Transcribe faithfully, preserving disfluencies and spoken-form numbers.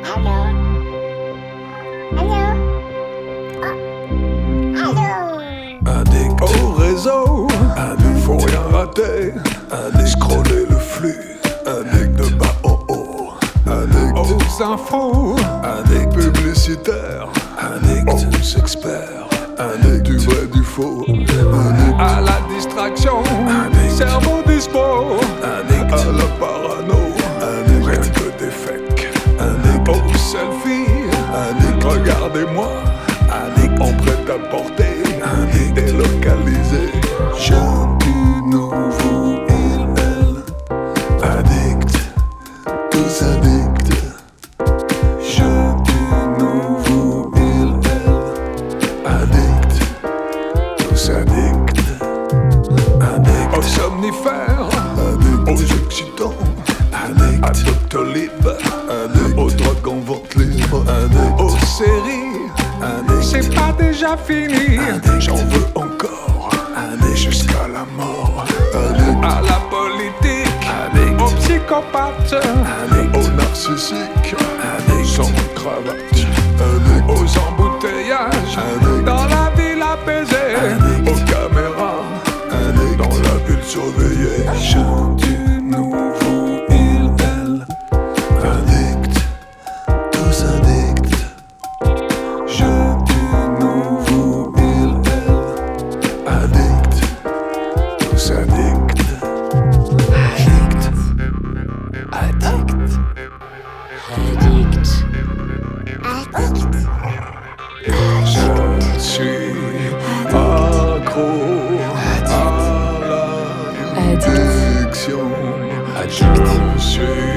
Allô? Allô? Oh. Allô? Addict au réseau, addict faut rien rater, addict scroller le flux, addict de bas en haut, addict aux infos, addict publicitaire, addict aux experts, addict du vrai du faux, addict à la distraction, addict cerveau dispo, addict à la parano, addict rien que des fakes, addict aux selfies, addict regardez-moi, addict en prêt-à-porter, addict délocalisé, jeune du nouveau il, elle, addict, tous addicts, jeune du nouveau il, elle, addict, tous addicts, addict aux somnifères, addict aux excitants, addict à Doctolib, addict aux drogues en vente libre, addict aux séries, addict c'est pas déjà fini, addict j'en veux encore, addict jusqu'à la mort, addict à la politique, addict aux psychopathes, addict aux narcissiques, addict sans cravate, addict aux embouteillages, addict dans la ville apaisée, addict aux caméras, addict dans la ville surveillée, jeune du nouveau il, elle, addict, tous addicts, jeune du nouveau il, elle, addict, tous addicts, addict, addict, Addict. je suis accro à l'addiction, je suis